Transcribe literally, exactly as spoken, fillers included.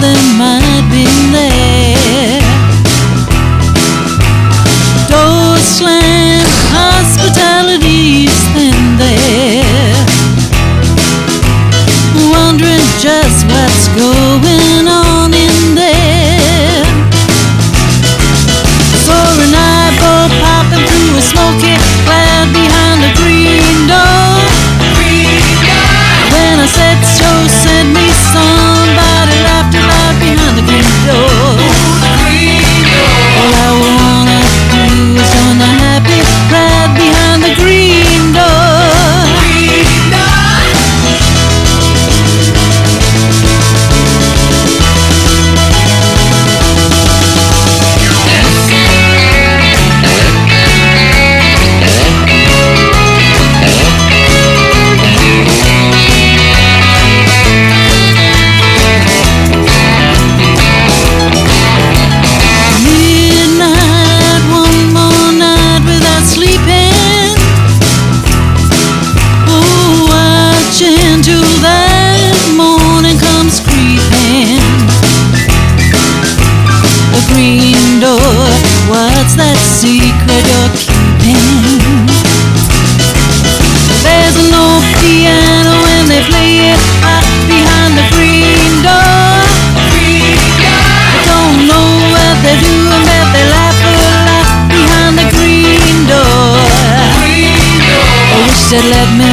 there might be there. Doors slam, hospitality's thin there. Wondering just what's going on in there. Saw an eyeball popping through a smoky cloud behind the green door. When I said so, send me somebody laughed aloud behind the green door. All I wanna do is join the happy crowd behind the green door. Green door, what's that secret you're keeping? There's an old piano and they play it hot behind the green door. I don't know what they're doing, but they laugh a lot behind the green door. I wish they'd let me